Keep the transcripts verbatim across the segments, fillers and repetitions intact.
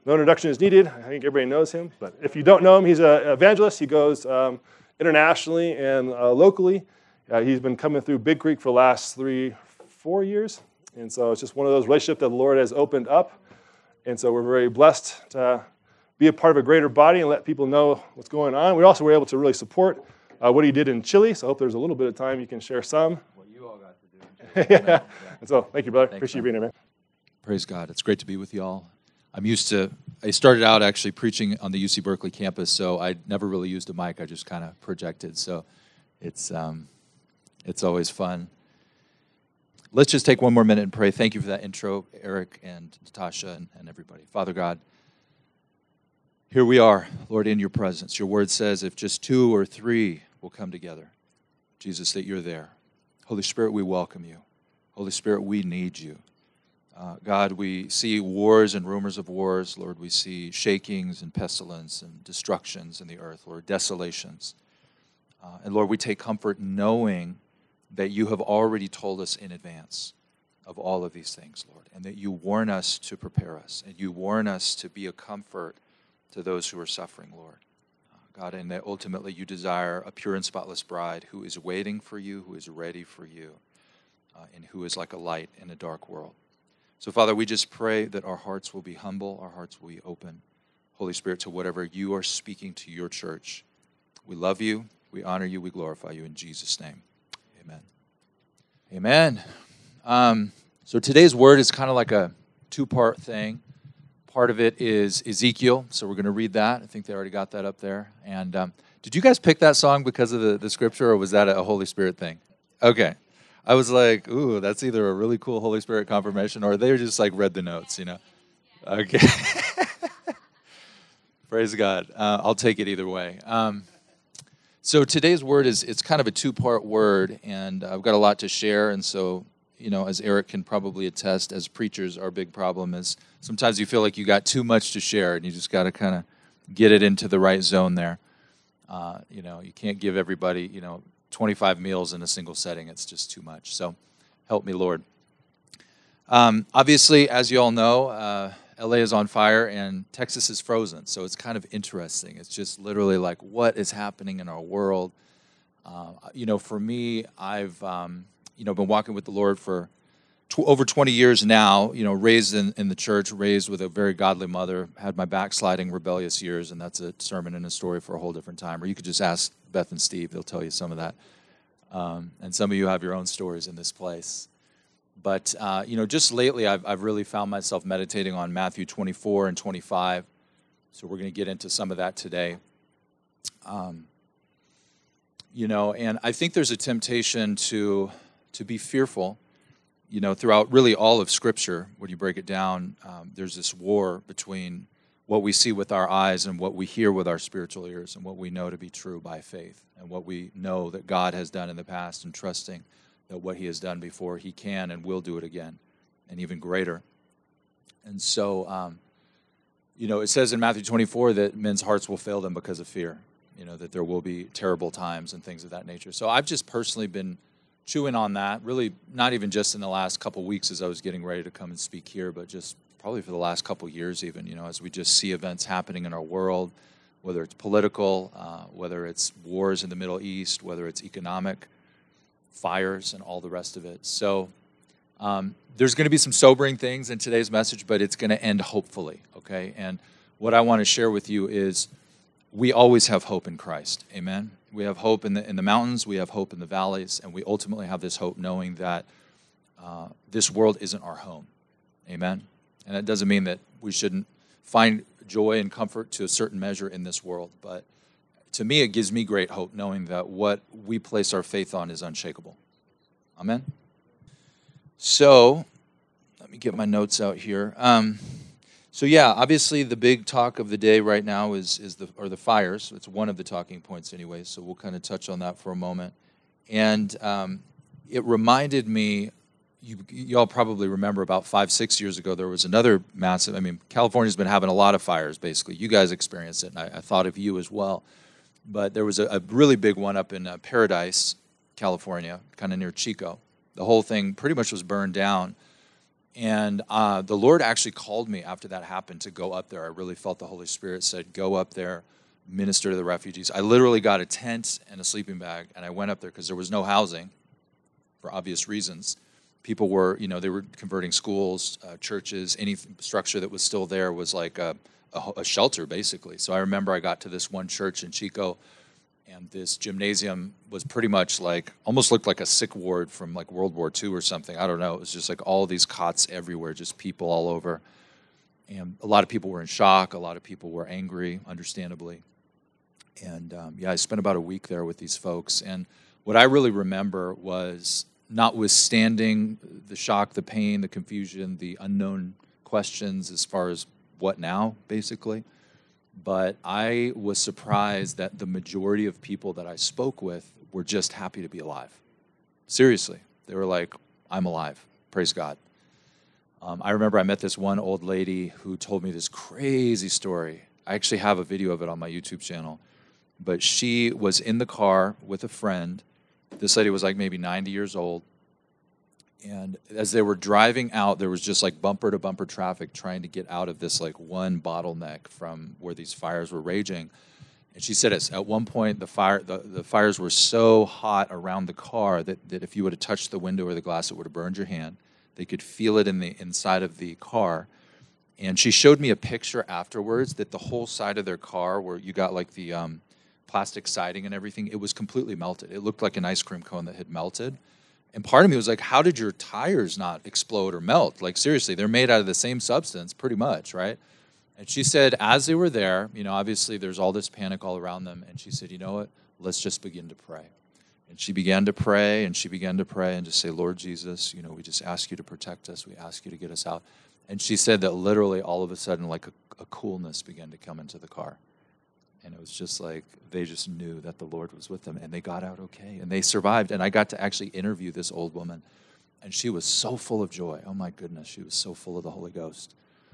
no introduction is needed. I think everybody knows him. But if you don't know him, he's an evangelist. He goes um, internationally and uh, locally. Uh, he's been coming through Big Creek for the last three, four years. And so it's just one of those relationships that the Lord has opened up. And so we're very blessed to be a part of a greater body and let people know what's going on. We also were able to really support uh, what he did in Chile. So I hope there's a little bit of time you can share some. What you all got to do in Chile. yeah. And so thank you, brother. Thanks, Appreciate man. you being here, man. Praise God. It's great to be with you all. I'm used to, I started out actually preaching on the U C Berkeley campus, so I never really used a mic. I just kind of projected. So it's um, it's always fun. Let's just take one more minute and pray. Thank you for that intro, Eric and Natasha and, and everybody. Father God, here we are, Lord, in your presence. Your word says if just two or three will come together, Jesus, that you're there. Holy Spirit, we welcome you. Holy Spirit, we need you. Uh, God, we see wars and rumors of wars. Lord, we see shakings and pestilence and destructions in the earth, Lord, desolations. Uh, and Lord, we take comfort knowing that you have already told us in advance of all of these things, Lord, and that you warn us to prepare us, and you warn us to be a comfort to those who are suffering, Lord. Uh, God, and that ultimately you desire a pure and spotless bride who is waiting for you, who is ready for you, uh, and who is like a light in a dark world. So, Father, we just pray that our hearts will be humble, our hearts will be open, Holy Spirit, to whatever you are speaking to your church. We love you, we honor you, we glorify you in Jesus' name. Amen. Amen. Um, so today's word is kind of like a two-part thing. Part of it is Ezekiel, so we're going to read that. I think they already got that up there. And um, did you guys pick that song because of the, the scripture, or was that a Holy Spirit thing? Okay. I was like, ooh, that's either a really cool Holy Spirit confirmation or they just like read the notes, you know. Okay. Praise God. Uh, I'll take it either way. Um, so today's word is, it's kind of a two-part word, and I've got a lot to share. And so, you know, as Eric can probably attest, as preachers, our big problem is sometimes you feel like you got too much to share, and you just got to kind of get it into the right zone there. Uh, you know, you can't give everybody, you know, twenty-five meals in a single setting. It's just too much. So help me, Lord. Um, obviously, as you all know, uh, L A is on fire and Texas is frozen. So it's kind of interesting. It's just literally like, what is happening in our world? Uh, you know, for me, I've, um, you know, been walking with the Lord for tw- over twenty years now, you know, raised in, in the church, raised with a very godly mother, had my backsliding, rebellious years, and that's a sermon and a story for a whole different time. Or you could just ask Beth and Steve, they'll tell you some of that. Um, and some of you have your own stories in this place. But, uh, you know, just lately I've, I've really found myself meditating on Matthew twenty-four and twenty-five. So we're going to get into some of that today. Um, you know, and I think there's a temptation to to be fearful, you know, throughout really all of Scripture. When you break it down, um, there's this war between what we see with our eyes and what we hear with our spiritual ears and what we know to be true by faith and what we know that God has done in the past, and trusting that what he has done before, he can and will do it again and even greater. And so, um, you know, it says in Matthew twenty-four that men's hearts will fail them because of fear, you know, that there will be terrible times and things of that nature. So I've just personally been chewing on that, really not even just in the last couple weeks as I was getting ready to come and speak here, but just probably for the last couple years even, you know, as we just see events happening in our world, whether it's political, uh, whether it's wars in the Middle East, whether it's economic, fires, and all the rest of it. So um, there's going to be some sobering things in today's message, but it's going to end hopefully, okay? And what I want to share with you is we always have hope in Christ, amen? We have hope in the, in the mountains, we have hope in the valleys, and we ultimately have this hope knowing that uh, this world isn't our home, amen? And that doesn't mean that we shouldn't find joy and comfort to a certain measure in this world. But to me, it gives me great hope knowing that what we place our faith on is unshakable. Amen? So, let me get my notes out here. Um, so yeah, obviously the big talk of the day right now is is the or the fires. It's one of the talking points anyway, so we'll kind of touch on that for a moment. And um, it reminded me, You, you all probably remember about five, six years ago, there was another massive, I mean, California's been having a lot of fires, basically. You guys experienced it, and I, I thought of you as well. But there was a, a really big one up in uh, Paradise, California, kind of near Chico. The whole thing pretty much was burned down. And uh, the Lord actually called me after that happened to go up there. I really felt the Holy Spirit said, go up there, minister to the refugees. I literally got a tent and a sleeping bag, and I went up there because there was no housing for obvious reasons. People were, you know, they were converting schools, uh, churches, any structure that was still there was like a, a, a shelter, basically. So I remember I got to this one church in Chico, and this gymnasium was pretty much like, almost looked like a sick ward from like World War Two or something. I don't know. It was just like all these cots everywhere, just people all over. And a lot of people were in shock. A lot of people were angry, understandably. And um, yeah, I spent about a week there with these folks. And what I really remember was, notwithstanding the shock, the pain, the confusion, the unknown questions as far as what now, basically, but I was surprised that the majority of people that I spoke with were just happy to be alive. Seriously. They were like, I'm alive. Praise God. Um, I remember I met this one old lady who told me this crazy story. I actually have a video of it on my YouTube channel. But she was in the car with a friend. This lady was like maybe ninety years old. And as they were driving out, there was just like bumper to bumper traffic trying to get out of this like one bottleneck from where these fires were raging. And she said at one point the fire the, the fires were so hot around the car that, that if you would have touched the window or the glass, it would have burned your hand. They could feel it in the inside of the car. And she showed me a picture afterwards that the whole side of their car, where you got like the um, plastic siding and everything, it was completely melted. It looked like an ice cream cone that had melted. And part of me was like, how did your tires not explode or melt? Like, seriously, they're made out of the same substance pretty much, right? And she said, as they were there, you know, obviously there's all this panic all around them. And she said, you know what? Let's just begin to pray. And she began to pray, and she began to pray and just say, Lord Jesus, you know, we just ask you to protect us. We ask you to get us out. And she said that literally all of a sudden, like a, a coolness began to come into the car. And it was just like they just knew that the Lord was with them, and they got out okay, and they survived. And I got to actually interview this old woman, and she was so full of joy. Oh, my goodness, she was so full of the Holy Ghost.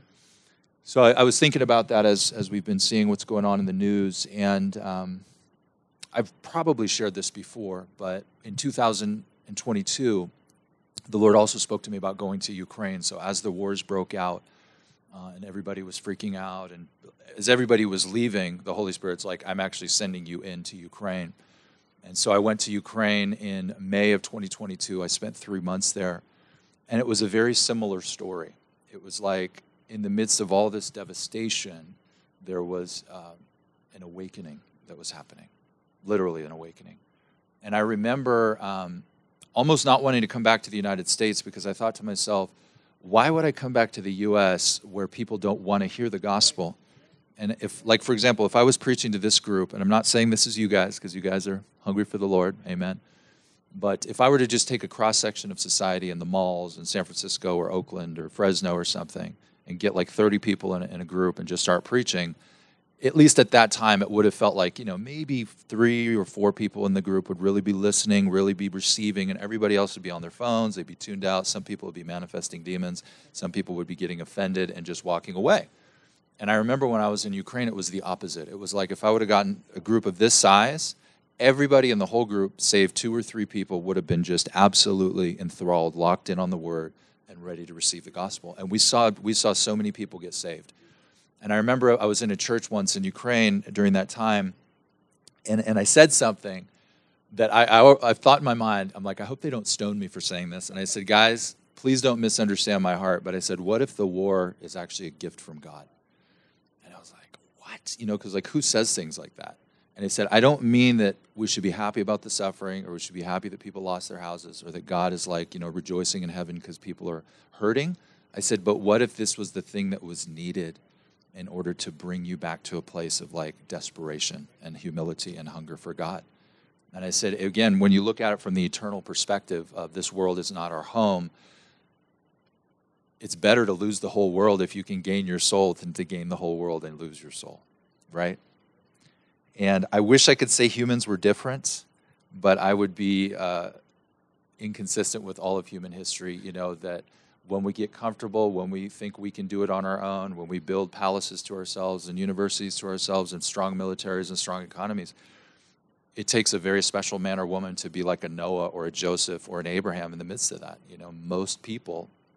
So I, I was thinking about that as, as we've been seeing what's going on in the news, and um, I've probably shared this before, but in two thousand twenty-two, the Lord also spoke to me about going to Ukraine. So as the wars broke out, uh, and everybody was freaking out, and as everybody was leaving, the Holy Spirit's like, I'm actually sending you into Ukraine. And so I went to Ukraine in May of twenty twenty-two. I spent three months there, and it was a very similar story. It was like, in the midst of all this devastation, there was uh, an awakening that was happening, literally an awakening. And I remember um, almost not wanting to come back to the United States, because I thought to myself, why would I come back to the U S where people don't want to hear the gospel? And if, like, for example, if I was preaching to this group, and I'm not saying this is you guys, because you guys are hungry for the Lord, amen. But if I were to just take a cross-section of society in the malls in San Francisco or Oakland or Fresno or something, and get like thirty people in a, in a group and just start preaching, at least at that time, it would have felt like, you know, maybe three or four people in the group would really be listening, really be receiving, and everybody else would be on their phones. They'd be tuned out. Some people would be manifesting demons. Some people would be getting offended and just walking away. And I remember when I was in Ukraine, it was the opposite. It was like if I would have gotten a group of this size, everybody in the whole group, save two or three people, would have been just absolutely enthralled, locked in on the word, and ready to receive the gospel. And we saw we saw so many people get saved. And I remember I was in a church once in Ukraine during that time, and, and I said something that I, I, I thought in my mind, I'm like, I hope they don't stone me for saying this. And I said, guys, please don't misunderstand my heart. But I said, what if the war is actually a gift from God? And I was like, what? You know, because like, who says things like that? And he said, I don't mean that we should be happy about the suffering, or we should be happy that people lost their houses, or that God is like, you know, rejoicing in heaven because people are hurting. I said, but what if this was the thing that was needed in order to bring you back to a place of like desperation and humility and hunger for God? And I said, again, when you look at it from the eternal perspective of this world is not our home, it's better to lose the whole world if you can gain your soul than to gain the whole world and lose your soul, right? And I wish I could say humans were different, but I would be uh, inconsistent with all of human history, you know, that when we get comfortable, when we think we can do it on our own, when we build palaces to ourselves and universities to ourselves and strong militaries and strong economies, it takes a very special man or woman to be like a Noah or a Joseph or an Abraham in the midst of that. You know, most people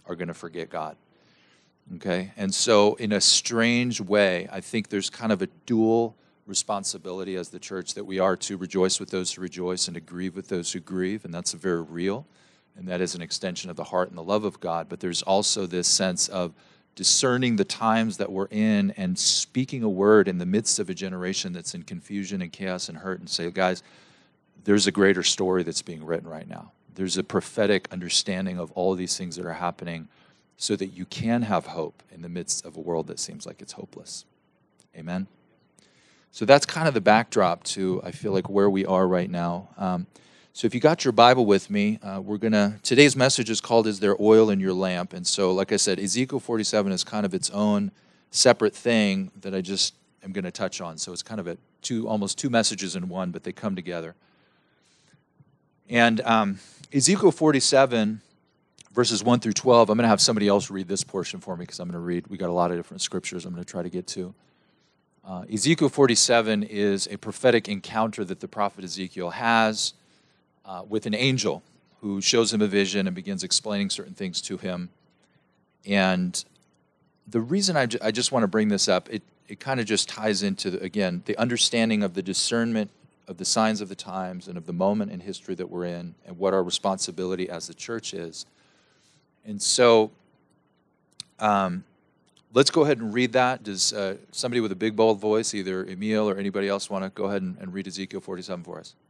are going to forget God. Okay? And so in a strange way, I think there's kind of a dual responsibility as the church that we are to rejoice with those who rejoice and to grieve with those who grieve, and that's very real, and that is an extension of the heart and the love of God. But there's also this sense of discerning the times that we're in and speaking a word in the midst of a generation that's in confusion and chaos and hurt and say, guys, there's a greater story that's being written right now. There's a prophetic understanding of all of these things that are happening so that you can have hope in the midst of a world that seems like it's hopeless. Amen? So that's kind of the backdrop to, I feel like, where we are right now. Um, so if you got your Bible with me, uh, we're going to, today's message is called, Is There Oil in Your Lamp? And so, like I said, Ezekiel forty-seven is kind of its own separate thing that I just am going to touch on. So it's kind of a two, almost two messages in one, but they come together. And um, Ezekiel forty-seven, verses one through twelve, I'm going to have somebody else read this portion for me because I'm going to read, we got a lot of different scriptures I'm going to try to get to. Uh, Ezekiel forty-seven is a prophetic encounter that the prophet Ezekiel has uh, with an angel who shows him a vision and begins explaining certain things to him. And the reason I, j- I just want to bring this up, it, it kind of just ties into, the, again, the understanding of the discernment of the signs of the times and of the moment in history that we're in and what our responsibility as the church is. And so um, let's go ahead and read that. Does uh, somebody with a big, bold voice, either Emil or anybody else, want to go ahead and, and read Ezekiel forty-seven for us?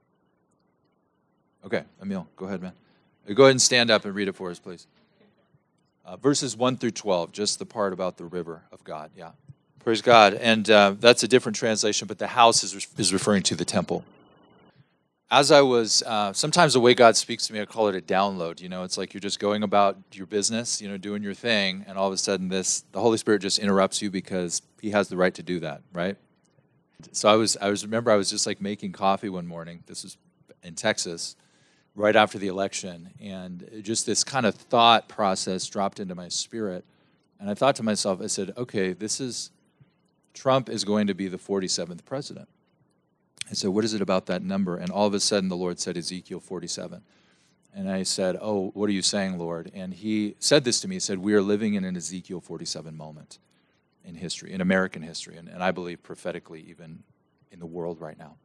Okay, Emil, go ahead, man. Go ahead and stand up and read it for us, please. Uh, verses one through twelve, just the part about the river of God, yeah. Praise God. And uh, that's a different translation, but the house is, is referring to the temple. As I was, uh, sometimes the way God speaks to me, I call it a download. You know, it's like you're just going about your business, you know, doing your thing, and all of a sudden this, the Holy Spirit just interrupts you because he has the right to do that, right? So I was, I was, remember I was just like making coffee one morning. This was in Texas, right after the election, and just this kind of thought process dropped into my spirit. And I thought to myself, I said, okay, this is, Trump is going to be the forty-seventh president. I said, what is it about that number? And all of a sudden, the Lord said Ezekiel forty-seven. And I said, oh, what are you saying, Lord? And he said this to me. He said, we are living in an Ezekiel forty-seven moment in history, in American history, and, and I believe prophetically even in the world right now.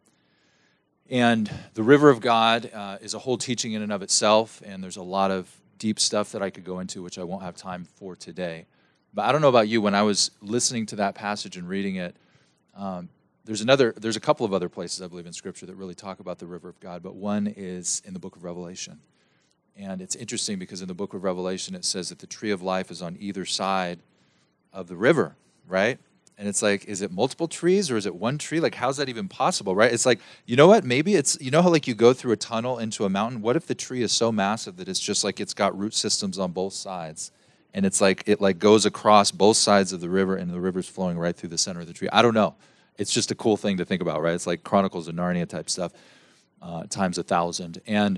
And the river of God uh, is a whole teaching in and of itself, and there's a lot of deep stuff that I could go into, which I won't have time for today. But I don't know about you, when I was listening to that passage and reading it, um, There's another. There's a couple of other places, I believe, in Scripture that really talk about the river of God, but one is in the book of Revelation. And it's interesting because in the book of Revelation, it says that the tree of life is on either side of the river, right? And it's like, is it multiple trees or is it one tree? Like, how's that even possible, right? It's like, you know what? Maybe it's, you know how like you go through a tunnel into a mountain? What if the tree is so massive that it's just like it's got root systems on both sides? And it's like, it like goes across both sides of the river and the river's flowing right through the center of the tree. I don't know. It's just a cool thing to think about, right? It's like Chronicles of Narnia type stuff, uh, times a thousand. And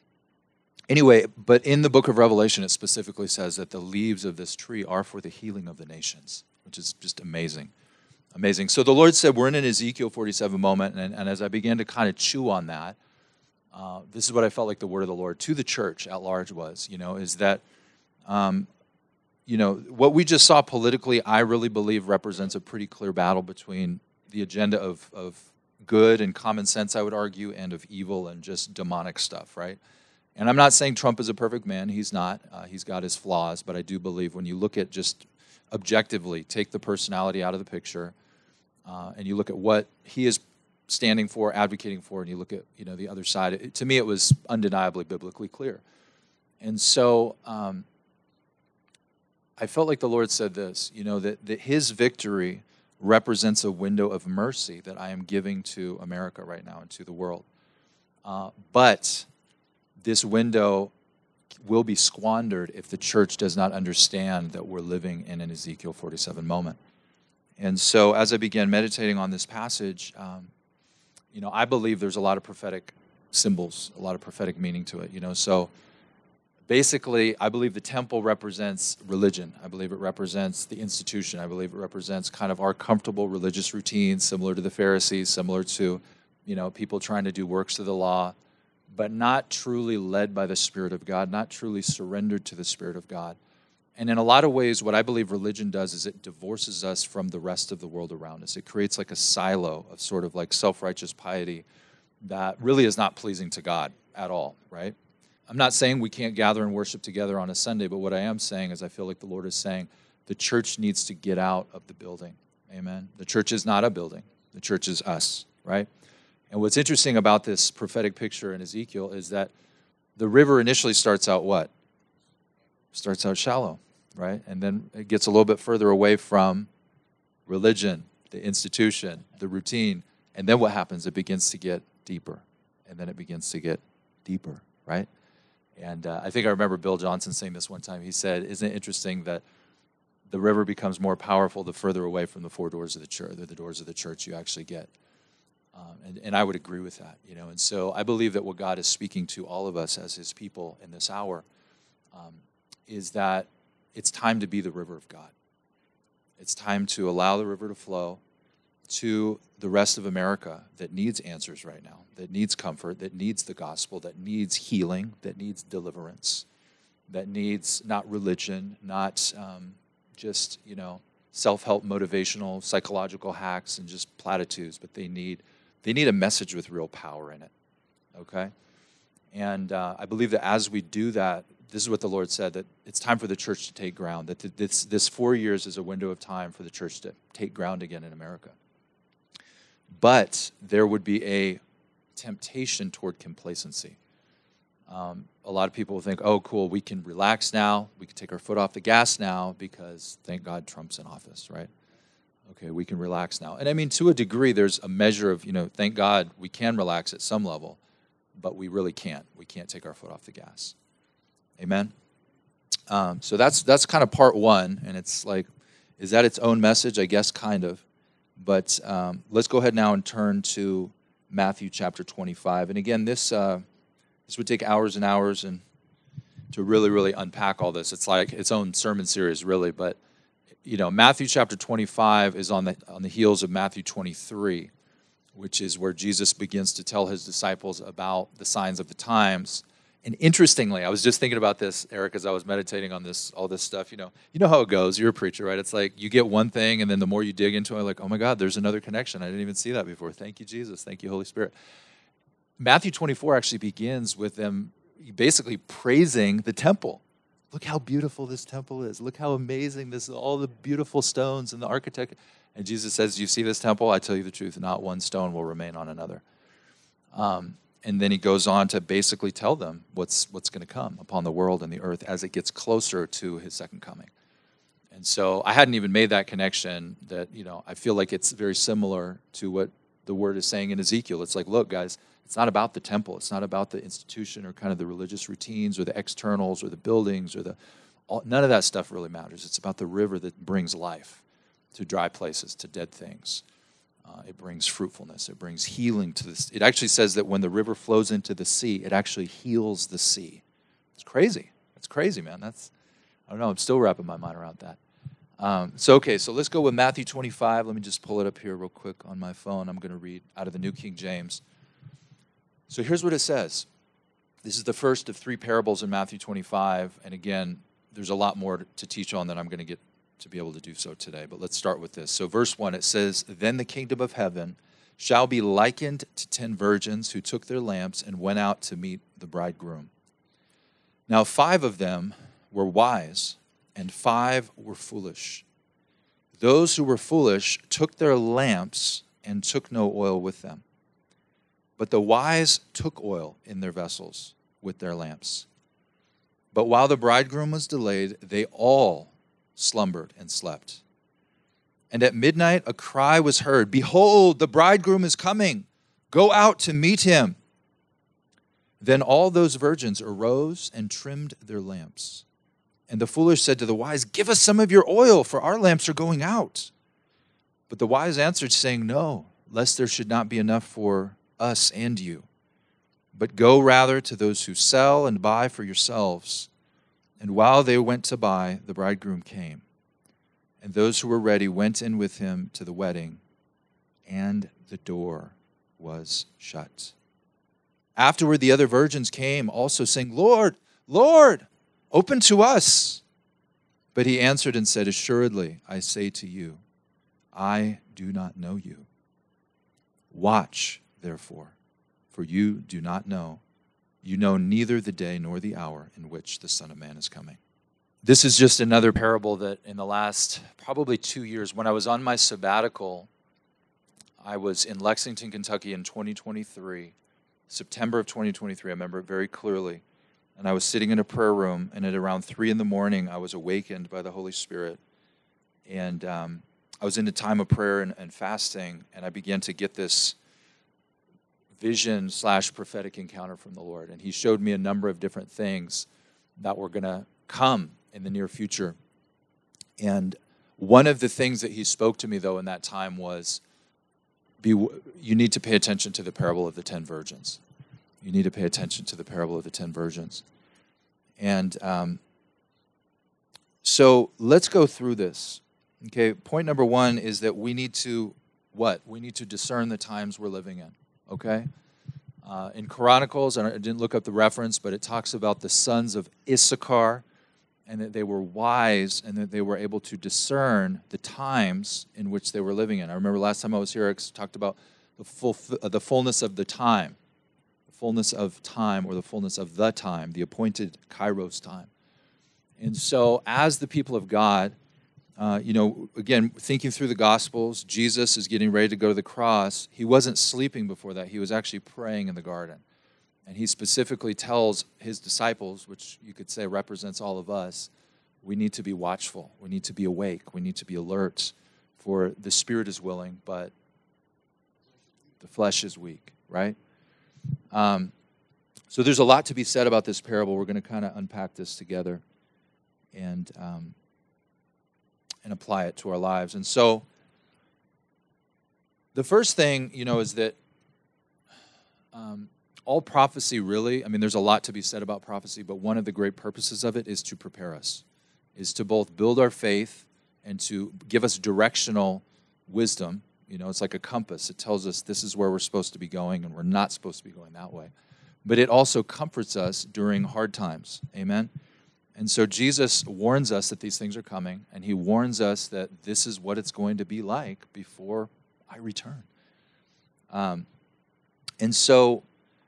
anyway, but in the book of Revelation, it specifically says that the leaves of this tree are for the healing of the nations, which is just amazing. Amazing. So the Lord said we're in an Ezekiel forty-seven moment, and, and as I began to kind of chew on that, uh, this is what I felt like the word of the Lord to the church at large was, you know, is that, um, you know, what we just saw politically, I really believe represents a pretty clear battle between the agenda of, of good and common sense, I would argue, and of evil and just demonic stuff, right? And I'm not saying Trump is a perfect man. He's not. Uh, he's got his flaws. But I do believe when you look at just objectively, take the personality out of the picture, uh, and you look at what he is standing for, advocating for, and you look at, you know, the other side, it, to me it was undeniably biblically clear. And so um, I felt like the Lord said this, you know, that, that his victory represents a window of mercy that I am giving to America right now and to the world. Uh, but this window will be squandered if the church does not understand that we're living in an Ezekiel forty-seven moment. And so as I began meditating on this passage, um, you know, I believe there's a lot of prophetic symbols, a lot of prophetic meaning to it, you know, so basically, I believe the temple represents religion. I believe it represents the institution. I believe it represents kind of our comfortable religious routines, similar to the Pharisees, similar to, you know, people trying to do works of the law. but not truly led by the Spirit of God, not truly surrendered to the Spirit of God. And in a lot of ways, what I believe religion does is it divorces us from the rest of the world around us. It creates like a silo of sort of like self-righteous piety that really is not pleasing to God at all, right? I'm not saying we can't gather and worship together on a Sunday, but what I am saying is I feel like the Lord is saying the church needs to get out of the building. Amen? The church is not a building. The church is us, right? And what's interesting about this prophetic picture in Ezekiel is that the river initially starts out what? Starts out shallow, right? And then it gets a little bit further away from religion, the institution, the routine. And then what happens? It begins to get deeper. And then it begins to get deeper, right? And uh, I think I remember Bill Johnson saying this one time. He said, isn't it interesting that the river becomes more powerful the further away from the four doors of the church, the doors of the church you actually get. Um, and, and I would agree with that, you know. And so I believe that what God is speaking to all of us as his people in this hour um, is that it's time to be the river of God. It's time to allow the river to flow to the rest of America that needs answers right now, that needs comfort, that needs the gospel, that needs healing, that needs deliverance, that needs not religion, not um, just, you know, self-help, motivational, psychological hacks and just platitudes, but they need they need a message with real power in it, okay? And uh, I believe that as we do that, this is what the Lord said, that it's time for the church to take ground, that this, this four years is a window of time for the church to take ground again in America. But there would be a temptation toward complacency. Um, a lot of people will think, oh, cool, we can relax now, we can take our foot off the gas now because, thank God, Trump's in office, right? Okay, we can relax now. And I mean, to a degree, there's a measure of, you know, thank God we can relax at some level, but we really can't. We can't take our foot off the gas. Amen? Um, so that's that's kind of part one, and it's like, is that its own message? I guess kind of. But um, let's go ahead now and turn to Matthew chapter twenty-five. And again, this uh, this would take hours and hours and to really, really unpack all this. It's like its own sermon series, really. But you know, Matthew chapter twenty-five is on the on the heels of Matthew twenty-three, which is where Jesus begins to tell his disciples about the signs of the times. And interestingly, I was just thinking about this, Eric, as I was meditating on this, all this stuff. You know, you know how it goes. You're a preacher, right? It's like you get one thing, and then the more you dig into it, like, oh my God, there's another connection. I didn't even see that before. Thank you, Jesus. Thank you, Holy Spirit. Matthew twenty-four actually begins with them basically praising the temple. Look how beautiful this temple is. Look how amazing this is, all the beautiful stones and the architect. And Jesus says, you see this temple? I tell you the truth, not one stone will remain on another. Um, and then he goes on to basically tell them what's what's going to come upon the world and the earth as it gets closer to his second coming. And so I hadn't even made that connection that, you know, I feel like it's very similar to what the word is saying in Ezekiel. It's like, look, guys, it's not about the temple. It's not about the institution or kind of the religious routines or the externals or the buildings or the, all, none of that stuff really matters. It's about the river that brings life to dry places, to dead things. Uh, it brings fruitfulness. It brings healing to this. It actually says that when the river flows into the sea, it actually heals the sea. It's crazy. It's crazy, man. That's, I don't know. I'm still wrapping my mind around that. Um, so, okay, so let's go with Matthew twenty-five. Let me just pull it up here real quick on my phone. I'm going to read out of the New King James. So here's what it says. This is the first of three parables in Matthew twenty-five. And again, there's a lot more to teach on than I'm going to get to be able to do so today. But let's start with this. So verse one, it says, then the kingdom of heaven shall be likened to ten virgins who took their lamps and went out to meet the bridegroom. Now five of them were wise, and five were foolish. Those who were foolish took their lamps and took no oil with them. But the wise took oil in their vessels with their lamps. But while the bridegroom was delayed, they all slumbered and slept. And at midnight a cry was heard, behold, the bridegroom is coming. Go out to meet him. Then all those virgins arose and trimmed their lamps. And the foolish said to the wise, give us some of your oil, for our lamps are going out. But the wise answered, saying, no, lest there should not be enough for us and you. But go rather to those who sell and buy for yourselves. And while they went to buy, the bridegroom came. And those who were ready went in with him to the wedding, and the door was shut. Afterward, the other virgins came also saying, Lord, Lord, open to us. But he answered and said, assuredly, I say to you, I do not know you. Watch, therefore, for you do not know. You know neither the day nor the hour in which the Son of Man is coming. This is just another parable that in the last probably two years, when I was on my sabbatical, I was in Lexington, Kentucky in twenty twenty-three, September of twenty twenty-three. I remember it very clearly. And I was sitting in a prayer room, and at around three in the morning, I was awakened by the Holy Spirit. And um, I was in a time of prayer and, and fasting, and I began to get this vision slash prophetic encounter from the Lord. And he showed me a number of different things that were going to come in the near future. And one of the things that he spoke to me, though, in that time was, be, you need to pay attention to the parable of the ten virgins. You need to pay attention to the parable of the ten virgins. And um, so let's go through this. Okay, point number one is that we need to, what? We need to discern the times we're living in, okay? Uh, in Chronicles, I didn't look up the reference, but it talks about the sons of Issachar, and that they were wise, and that they were able to discern the times in which they were living in. I remember last time I was here, I talked about the full, uh, the fullness of the time. Fullness of time, or the fullness of the time, the appointed Kairos time. And so as the people of God, uh, you know, again, thinking through the Gospels, Jesus is getting ready to go to the cross. He wasn't sleeping before that. He was actually praying in the garden. And he specifically tells his disciples, which you could say represents all of us, we need to be watchful. We need to be awake. We need to be alert, for the spirit is willing, but the flesh is weak, right? Um, so there's a lot to be said about this parable. We're going to kind of unpack this together and um, and apply it to our lives. And so the first thing, you know, is that um, all prophecy really, I mean, there's a lot to be said about prophecy, but one of the great purposes of it is to prepare us, is to both build our faith and to give us directional wisdom. You know, it's like a compass. It tells us this is where we're supposed to be going, and we're not supposed to be going that way. But it also comforts us during hard times. Amen? And so Jesus warns us that these things are coming, and he warns us that this is what it's going to be like before I return. Um, and so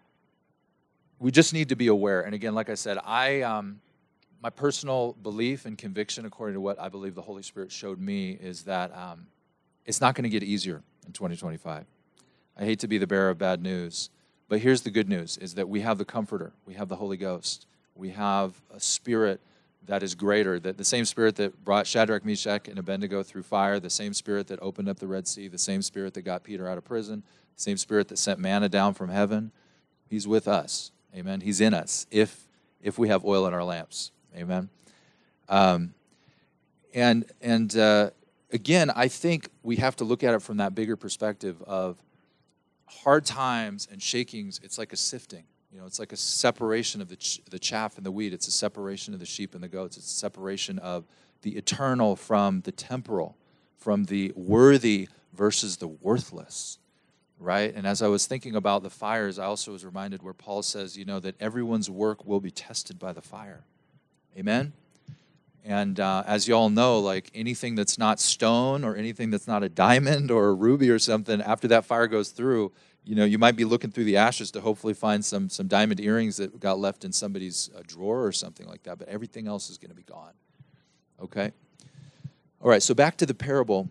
we just need to be aware. And again, like I said, I um, my personal belief and conviction, according to what I believe the Holy Spirit showed me, is that um, it's not going to get easier in twenty twenty-five. I hate to be the bearer of bad news, but here's the good news, is that we have the Comforter. We have the Holy Ghost. We have a spirit that is greater, that the same spirit that brought Shadrach, Meshach, and Abednego through fire, the same spirit that opened up the Red Sea, the same spirit that got Peter out of prison, the same spirit that sent manna down from heaven. He's with us. Amen. He's in us if if we have oil in our lamps. Amen. Um, and and uh, again, I think we have to look at it from that bigger perspective of hard times and shakings. It's like a sifting. You know, it's like a separation of the ch- the chaff and the wheat. It's a separation of the sheep and the goats. It's a separation of the eternal from the temporal, from the worthy versus the worthless, right? And as I was thinking about the fires, I also was reminded where Paul says, you know, that everyone's work will be tested by the fire. Amen? And uh, as you all know, like anything that's not stone or anything that's not a diamond or a ruby or something, after that fire goes through, you know, you might be looking through the ashes to hopefully find some some diamond earrings that got left in somebody's uh, drawer or something like that, but everything else is going to be gone. Okay? All right, so back to the parable.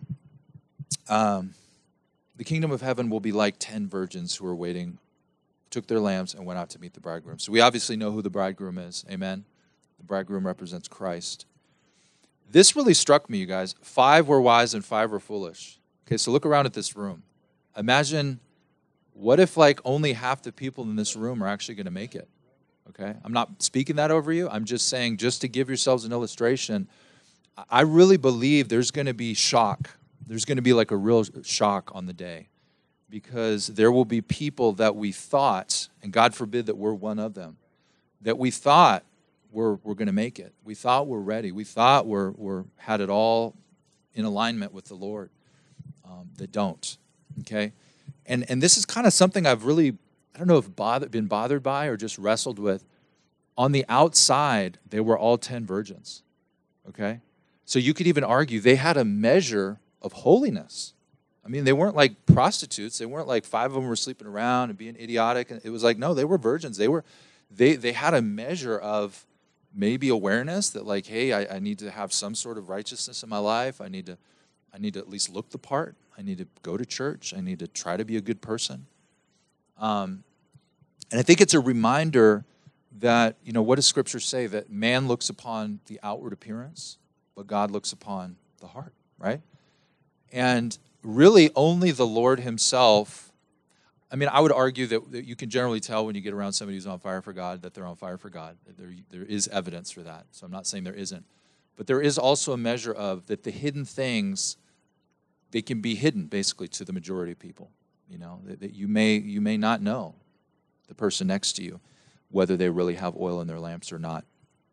Um, the kingdom of heaven will be like ten virgins who were waiting, took their lamps, and went out to meet the bridegroom. So we obviously know who the bridegroom is. Amen? The bridegroom represents Christ. This really struck me, you guys. Five were wise and five were foolish. Okay, so look around at this room. Imagine, what if like only half the people in this room are actually going to make it? Okay, I'm not speaking that over you. I'm just saying, just to give yourselves an illustration, I really believe there's going to be shock. There's going to be like a real shock on the day, because there will be people that we thought, and God forbid that we're one of them, that we thought we're, we're going to make it. We thought we're ready. We thought we're, we're had it all in alignment with the Lord, um, that don't, okay? And and this is kind of something I've really I don't know if bother, been bothered by or just wrestled with, on the outside, they were all ten virgins, okay? So you could even argue they had a measure of holiness. I mean, they weren't like prostitutes. They weren't like five of them were sleeping around and being idiotic. It was like, no, they were virgins. They were, they they had a measure of maybe awareness that like, hey, I, I need to have some sort of righteousness in my life. I need to, I need to at least look the part. I need to go to church. I need to try to be a good person. Um, and I think it's a reminder that, you know, what does Scripture say? That man looks upon the outward appearance, but God looks upon the heart, right? And really only the Lord himself, I mean, I would argue that, that you can generally tell when you get around somebody who's on fire for God that they're on fire for God. There, there is evidence for that. So I'm not saying there isn't. But there is also a measure of that the hidden things, they can be hidden basically to the majority of people. You know, that, that you may you may not know the person next to you, whether they really have oil in their lamps or not.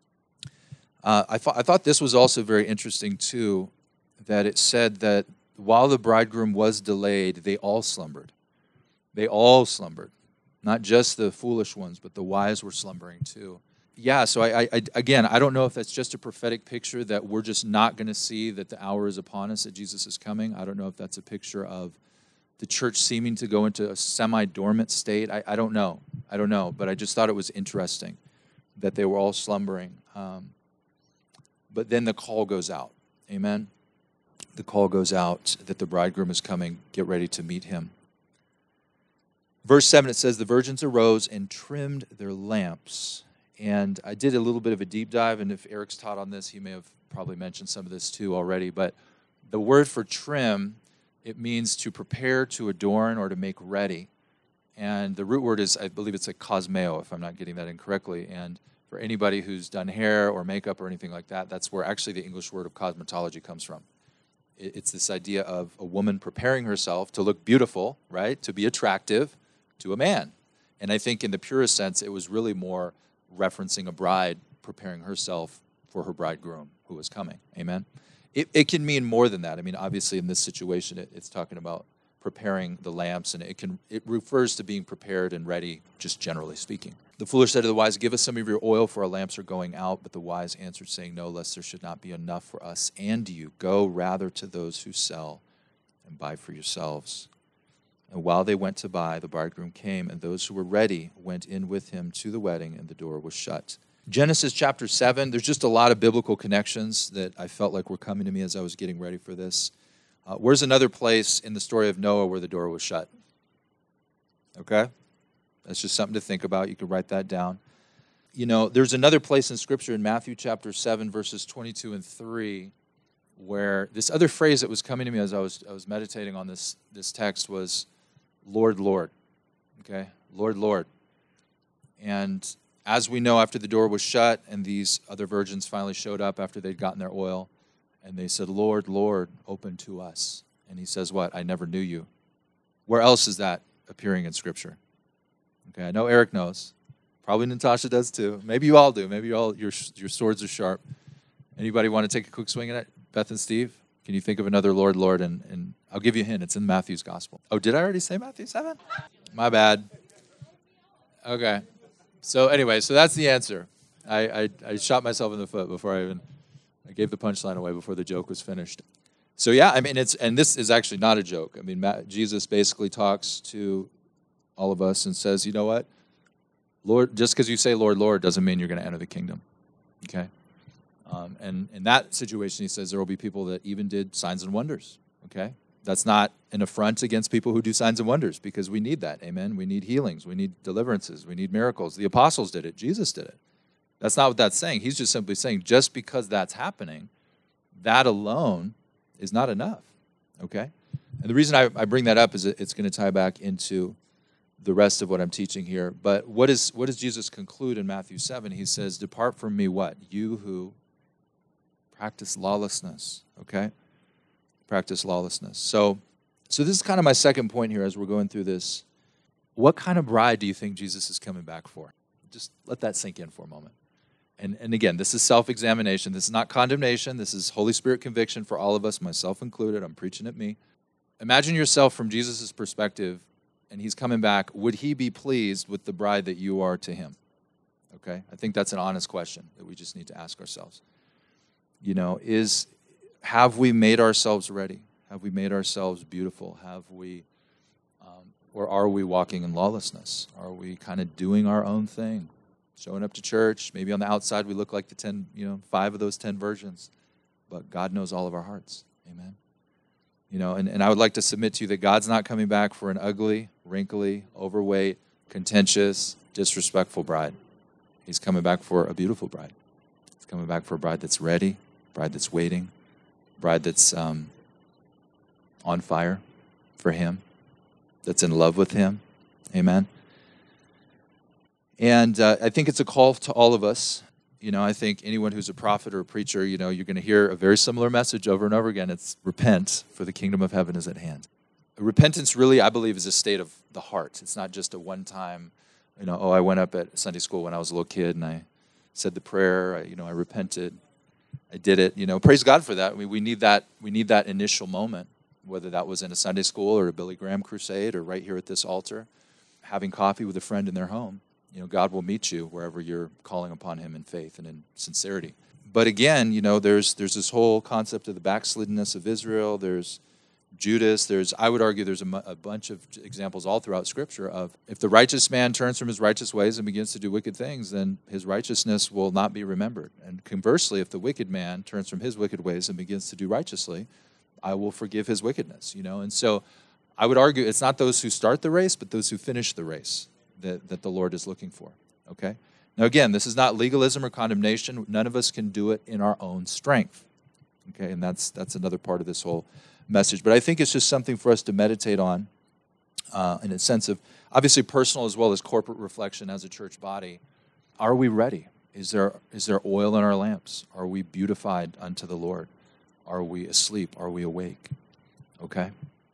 Uh, I, thought I thought this was also very interesting, too, that it said that while the bridegroom was delayed, they all slumbered. They all slumbered. Not just the foolish ones, but the wise were slumbering, too. Yeah, so I, I, again, I don't know if that's just a prophetic picture that we're just not going to see that the hour is upon us, that Jesus is coming. I don't know if that's a picture of the church seeming to go into a semi-dormant state. I, I don't know. I don't know. But I just thought it was interesting that they were all slumbering. Um, but then the call goes out. Amen? The call goes out that the bridegroom is coming. Get ready to meet him. Verse seven, it says, the virgins arose and trimmed their lamps. And I did a little bit of a deep dive, and if Eric's taught on this, he may have probably mentioned some of this too already. But the word for trim, it means to prepare, to adorn, or to make ready. And the root word is, I believe it's a cosmeo, if I'm not getting that incorrectly. And for anybody who's done hair or makeup or anything like that, that's where actually the English word of cosmetology comes from. It's this idea of a woman preparing herself to look beautiful, right, to be attractive to a man. And I think in the purest sense, it was really more referencing a bride preparing herself for her bridegroom who was coming. Amen? It, it can mean more than that. I mean, obviously, in this situation, it, it's talking about preparing the lamps, and it can it refers to being prepared and ready, just generally speaking. The foolish said to the wise, give us some of your oil, for our lamps are going out. But the wise answered, saying, no, lest there should not be enough for us and you. Go rather to those who sell and buy for yourselves. And while they went to buy, the bridegroom came, and those who were ready went in with him to the wedding, and the door was shut. Genesis chapter seven, there's just a lot of biblical connections that I felt like were coming to me as I was getting ready for this. Uh, where's another place in the story of Noah where the door was shut? Okay? That's just something to think about. You can write that down. You know, there's another place in Scripture in Matthew chapter seven, verses twenty-two and three, where this other phrase that was coming to me as I was I was meditating on this, this text was, Lord, Lord. Okay? Lord, Lord. And as we know, after the door was shut and these other virgins finally showed up after they'd gotten their oil, and they said, Lord, Lord, open to us. And he says what? I never knew you. Where else is that appearing in Scripture? Okay, I know Eric knows. Probably Natasha does too. Maybe you all do. Maybe you all your your swords are sharp. Anybody want to take a quick swing at it? Beth and Steve? Can you think of another Lord, Lord? And, and I'll give you a hint. It's in Matthew's Gospel. Oh, did I already say Matthew seven? My bad. Okay. So anyway, so that's the answer. I, I, I shot myself in the foot before I even, I gave the punchline away before the joke was finished. So yeah, I mean, it's, and this is actually not a joke. I mean, Matt, Jesus basically talks to all of us and says, you know what? Lord, just because you say Lord, Lord doesn't mean you're going to enter the kingdom. Okay? Um, and in that situation, he says there will be people that even did signs and wonders. Okay? That's not an affront against people who do signs and wonders, because we need that. Amen? We need healings. We need deliverances. We need miracles. The apostles did it. Jesus did it. That's not what that's saying. He's just simply saying just because that's happening, that alone is not enough. Okay? And the reason I, I bring that up is that it's going to tie back into the rest of what I'm teaching here. But what is what does Jesus conclude in Matthew seven? He says, depart from me what? You who practice lawlessness. Okay? Practice lawlessness. So, so this is kind of my second point here as we're going through this. What kind of bride do you think Jesus is coming back for? Just let that sink in for a moment. And, and again, this is self-examination. This is not condemnation. This is Holy Spirit conviction for all of us, myself included. I'm preaching at me. Imagine yourself from Jesus' perspective, and he's coming back, would he be pleased with the bride that you are to him? Okay? I think that's an honest question that we just need to ask ourselves. You know, is have we made ourselves ready? Have we made ourselves beautiful? Have we, um, or are we walking in lawlessness? Are we kind of doing our own thing? Showing up to church, maybe on the outside we look like the ten, you know, five of those ten virgins, but God knows all of our hearts. Amen. You know, and, and I would like to submit to you that God's not coming back for an ugly, wrinkly, overweight, contentious, disrespectful bride. He's coming back for a beautiful bride. He's coming back for a bride that's ready, bride that's waiting, bride that's um, on fire for him, that's in love with him. Amen. And uh, I think it's a call to all of us. You know, I think anyone who's a prophet or a preacher, you know, you're going to hear a very similar message over and over again. It's repent, for the kingdom of heaven is at hand. Repentance really, I believe, is a state of the heart. It's not just a one-time, you know, oh, I went up at Sunday school when I was a little kid and I said the prayer, I, you know, I repented, I did it. You know, praise God for that. I mean, we need that. We need that initial moment, whether that was in a Sunday school or a Billy Graham crusade or right here at this altar, having coffee with a friend in their home. You know, God will meet you wherever you're calling upon him in faith and in sincerity. But again, you know, there's there's this whole concept of the backsliddenness of Israel. There's Judas. There's, I would argue, there's a, a bunch of examples all throughout Scripture of if the righteous man turns from his righteous ways and begins to do wicked things, then his righteousness will not be remembered. And conversely, if the wicked man turns from his wicked ways and begins to do righteously, I will forgive his wickedness. You know, and so I would argue it's not those who start the race, but those who finish the race that, that the Lord is looking for, okay? Now, again, this is not legalism or condemnation. None of us can do it in our own strength, okay? And that's that's another part of this whole message. But I think it's just something for us to meditate on uh, in a sense of, obviously, personal as well as corporate reflection as a church body. Are we ready? Is there is there oil in our lamps? Are we beautified unto the Lord? Are we asleep? Are we awake? Okay?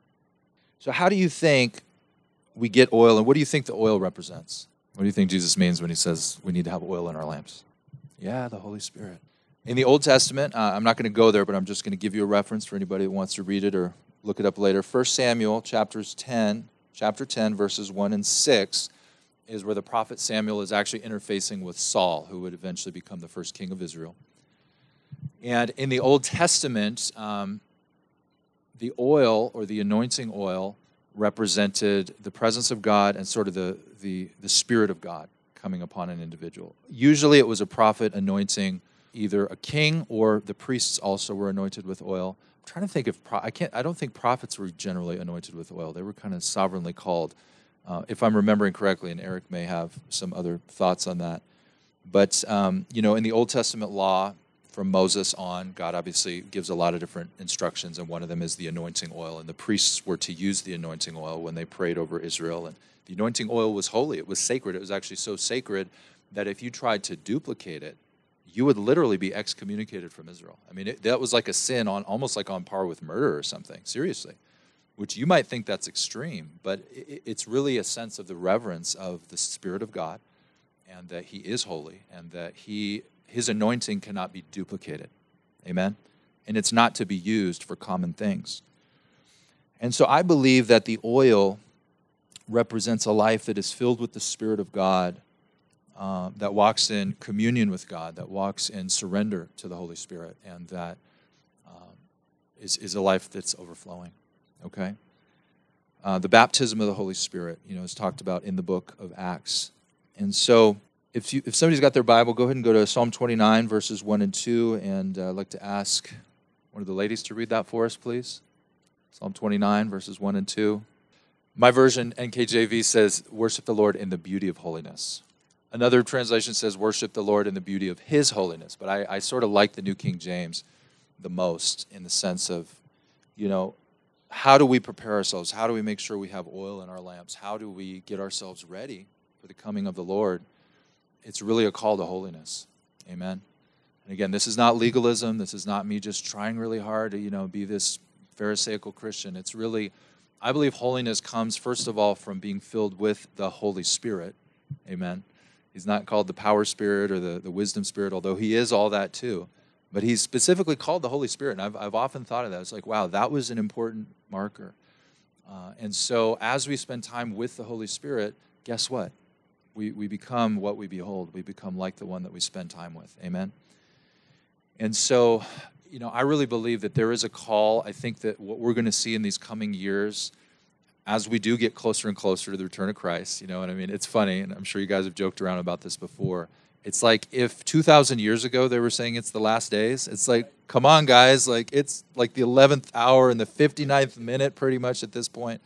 So how do you think we get oil, and what do you think the oil represents? What do you think Jesus means when he says we need to have oil in our lamps? Yeah, the Holy Spirit. In the Old Testament, uh, I'm not going to go there, but I'm just going to give you a reference for anybody that wants to read it or look it up later. First Samuel, chapters ten, chapter ten, verses one and six, is where the prophet Samuel is actually interfacing with Saul, who would eventually become the first king of Israel. And in the Old Testament, um, the oil, or the anointing oil, represented the presence of God and sort of the, the, the Spirit of God coming upon an individual. Usually it was a prophet anointing either a king, or the priests also were anointed with oil. I'm trying to think if, pro- I can't, I don't think prophets were generally anointed with oil. They were kind of sovereignly called, uh, if I'm remembering correctly, and Eric may have some other thoughts on that. But, um, you know, in the Old Testament law, from Moses on, God obviously gives a lot of different instructions, and one of them is the anointing oil. And the priests were to use the anointing oil when they prayed over Israel. And the anointing oil was holy. It was sacred. It was actually so sacred that if you tried to duplicate it, you would literally be excommunicated from Israel. I mean, it, that was like a sin, on almost like on par with murder or something, seriously, which you might think that's extreme, but it, it's really a sense of the reverence of the Spirit of God, and that he is holy, and that he his anointing cannot be duplicated. Amen? And it's not to be used for common things. And so I believe that the oil represents a life that is filled with the Spirit of God, uh, that walks in communion with God, that walks in surrender to the Holy Spirit, and that um, is, is a life that's overflowing. Okay? Uh, the baptism of the Holy Spirit, you know, is talked about in the book of Acts. And so If you, if somebody's got their Bible, go ahead and go to Psalm twenty-nine, verses one and two, and uh, I'd like to ask one of the ladies to read that for us, please. Psalm twenty-nine, verses one and two. My version, N K J V, says, worship the Lord in the beauty of holiness. Another translation says, worship the Lord in the beauty of his holiness. But I, I sort of like the New King James the most, in the sense of, you know, how do we prepare ourselves? How do we make sure we have oil in our lamps? How do we get ourselves ready for the coming of the Lord? It's really a call to holiness. Amen. And again, this is not legalism. This is not me just trying really hard to, you know, be this Pharisaical Christian. It's really, I believe holiness comes, first of all, from being filled with the Holy Spirit. Amen. He's not called the power spirit or the, the wisdom spirit, although he is all that too. But he's specifically called the Holy Spirit. And I've, I've often thought of that. It's like, wow, that was an important marker Uh, and so as we spend time with the Holy Spirit, guess what? We, we become what we behold. We become like the one that we spend time with. Amen? And so, you know, I really believe that there is a call. I think that what we're going to see in these coming years, as we do get closer and closer to the return of Christ, you know what I mean? It's funny, and I'm sure you guys have joked around about this before. It's like if two thousand years ago they were saying it's the last days, it's like, come on, guys, like it's like the eleventh hour and the fifty-ninth minute pretty much at this point.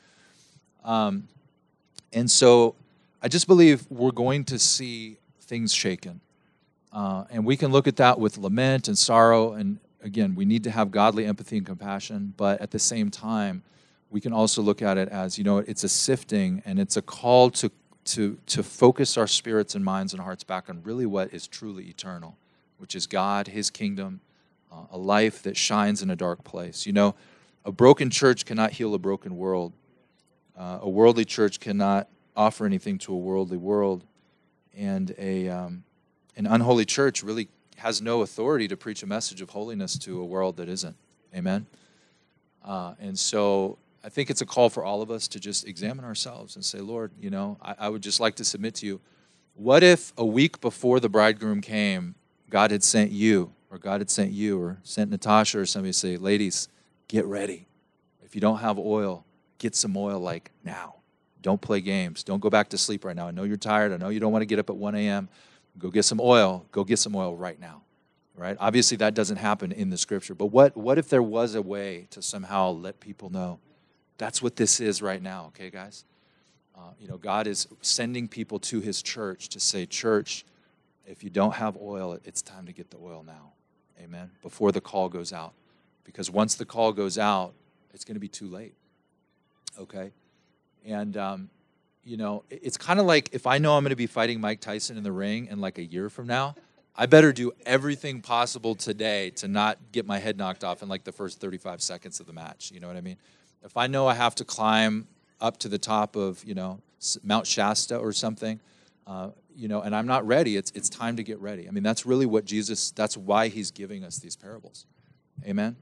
Um, and so I just believe we're going to see things shaken. Uh, and we can look at that with lament and sorrow. And again, we need to have godly empathy and compassion. But at the same time, we can also look at it as, you know, it's a sifting and it's a call to to to focus our spirits and minds and hearts back on really what is truly eternal, which is God, his kingdom, uh, a life that shines in a dark place. You know, a broken church cannot heal a broken world. Uh, a worldly church cannot offer anything to a worldly world. And a um, an unholy church really has no authority to preach a message of holiness to a world that isn't. Amen? Uh, and so I think it's a call for all of us to just examine ourselves and say, Lord, you know, I, I would just like to submit to you, what if a week before the bridegroom came, God had sent you, or God had sent you, or sent Natasha or somebody to say, ladies, get ready. If you don't have oil, get some oil like now. Don't play games. Don't go back to sleep right now. I know you're tired. I know you don't want to get up at one a.m. Go get some oil. Go get some oil right now. Right? Obviously, that doesn't happen in the Scripture. But what, what if there was a way to somehow let people know that's what this is right now, okay, guys? Uh, you know, God is sending people to his church to say, church, if you don't have oil, it's time to get the oil now. Amen? Before the call goes out. Because once the call goes out, it's going to be too late. Okay? And, um, you know, it's kind of like if I know I'm going to be fighting Mike Tyson in the ring in like a year from now, I better do everything possible today to not get my head knocked off in like the first thirty-five seconds of the match. You know what I mean? If I know I have to climb up to the top of, you know, Mount Shasta or something, uh, you know, and I'm not ready, it's it's time to get ready. I mean, that's really what Jesus, that's why he's giving us these parables. Amen?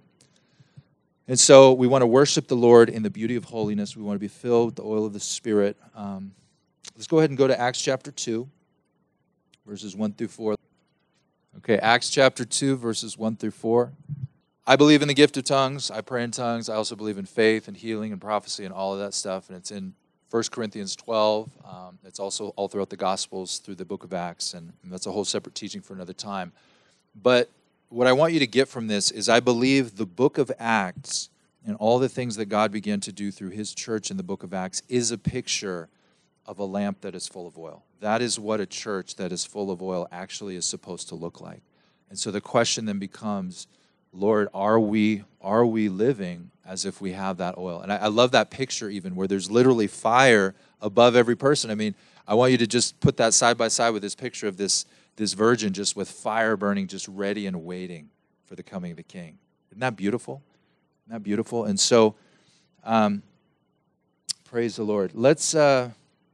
And so we want to worship the Lord in the beauty of holiness. We want to be filled with the oil of the Spirit. Um, let's go ahead and go to Acts chapter two, verses one through four. Okay, Acts chapter two, verses one through four. I believe in the gift of tongues. I pray in tongues. I also believe in faith and healing and prophecy and all of that stuff. And it's in First Corinthians twelve. Um, it's also all throughout the Gospels through the book of Acts. And, and that's a whole separate teaching for another time. But what I want you to get from this is I believe the book of Acts and all the things that God began to do through his church in the book of Acts is a picture of a lamp that is full of oil. That is what a church that is full of oil actually is supposed to look like. And so the question then becomes, Lord, are we are we living as if we have that oil? And I, I love that picture even where there's literally fire above every person. I mean, I want you to just put that side by side with this picture of this, this virgin just with fire burning, just ready and waiting for the coming of the king. Isn't that beautiful? Isn't that beautiful? And so, um, praise the Lord. Let's, uh,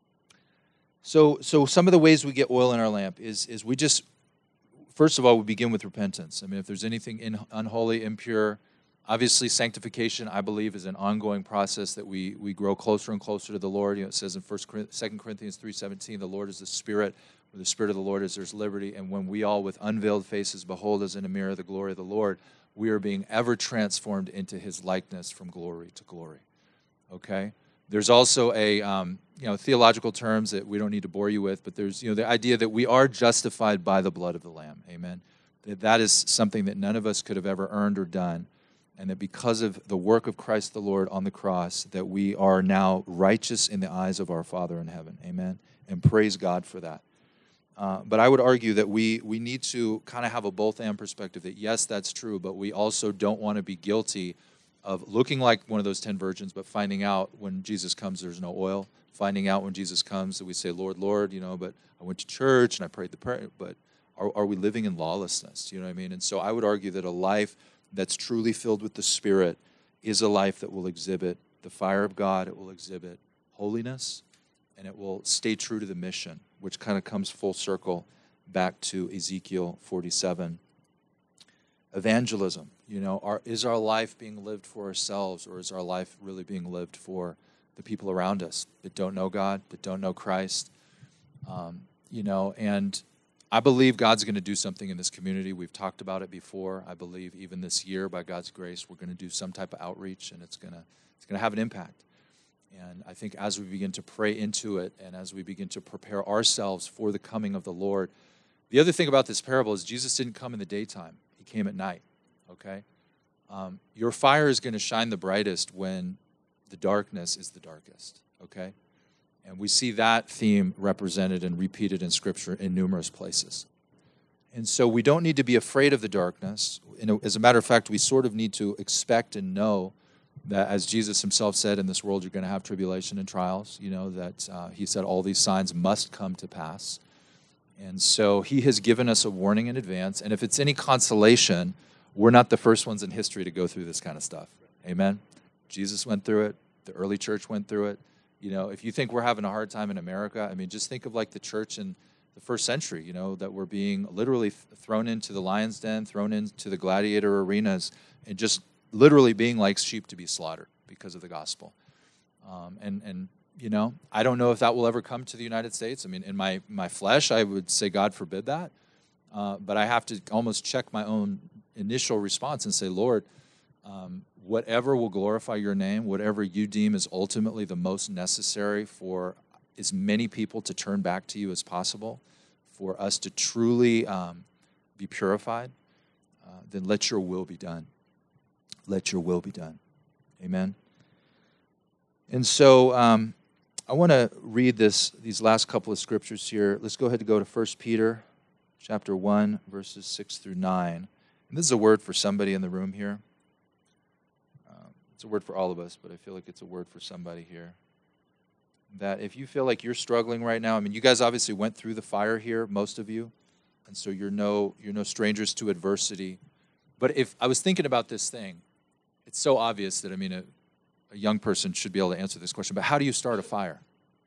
so so some of the ways we get oil in our lamp is is we just, first of all, we begin with repentance. I mean, if there's anything in, unholy, impure, obviously sanctification, I believe, is an ongoing process that we we grow closer and closer to the Lord. You know, it says in Second Corinthians three seventeen, the Lord is the Spirit. Where the Spirit of the Lord is, there's liberty. And when we all with unveiled faces behold as in a mirror the glory of the Lord, we are being ever transformed into his likeness from glory to glory. Okay? There's also a, um, you know, theological terms that we don't need to bore you with, but there's, you know, the idea that we are justified by the blood of the Lamb. Amen? That that is something that none of us could have ever earned or done. And that because of the work of Christ the Lord on the cross, that we are now righteous in the eyes of our Father in heaven. Amen? And praise God for that. Uh, but I would argue that we we need to kind of have a both-and perspective, that yes, that's true, but we also don't want to be guilty of looking like one of those ten virgins, but finding out when Jesus comes there's no oil, finding out when Jesus comes that we say, Lord, Lord, you know, but I went to church and I prayed the prayer, but are, are we living in lawlessness? You know what I mean? And so I would argue that a life that's truly filled with the Spirit is a life that will exhibit the fire of God, it will exhibit holiness, and it will stay true to the mission, which kind of comes full circle back to Ezekiel forty-seven. Evangelism. You know, are, is our life being lived for ourselves, or is our life really being lived for the people around us that don't know God, that don't know Christ? Um, you know, and I believe God's going to do something in this community. We've talked about it before. I believe even this year, by God's grace, we're going to do some type of outreach, and it's going to it's going to have an impact. And I think as we begin to pray into it, and as we begin to prepare ourselves for the coming of the Lord, the other thing about this parable is Jesus didn't come in the daytime. He came at night, okay? Um, your fire is going to shine the brightest when the darkness is the darkest, okay? And we see that theme represented and repeated in Scripture in numerous places. And so we don't need to be afraid of the darkness. As a matter of fact, we sort of need to expect and know that, as Jesus himself said, in this world you're going to have tribulation and trials, you know, that uh, he said all these signs must come to pass. And so he has given us a warning in advance. And if it's any consolation, we're not the first ones in history to go through this kind of stuff. Amen? Jesus went through it. The early church went through it. You know, if you think we're having a hard time in America, I mean, just think of like the church in the first century, you know, that we're being literally thrown into the lion's den, thrown into the gladiator arenas, and just literally being like sheep to be slaughtered because of the gospel. Um, and, and, you know, I don't know if that will ever come to the United States. I mean, in my, my flesh, I would say God forbid that. Uh, but I have to almost check my own initial response and say, Lord, um, whatever will glorify your name, whatever you deem is ultimately the most necessary for as many people to turn back to you as possible, for us to truly um, be purified, uh, then let your will be done. Let your will be done. Amen. And so um, I want to read this these last couple of scriptures here. Let's go ahead and go to First Peter chapter one, verses six through nine. And this is a word for somebody in the room here. Um, it's a word for all of us, but I feel like it's a word for somebody here. That if you feel like you're struggling right now, I mean, you guys obviously went through the fire here, most of you, and so you're no you're no strangers to adversity. But if I was thinking about this thing, it's so obvious that, I mean, a, a young person should be able to answer this question, but how do you start a fire?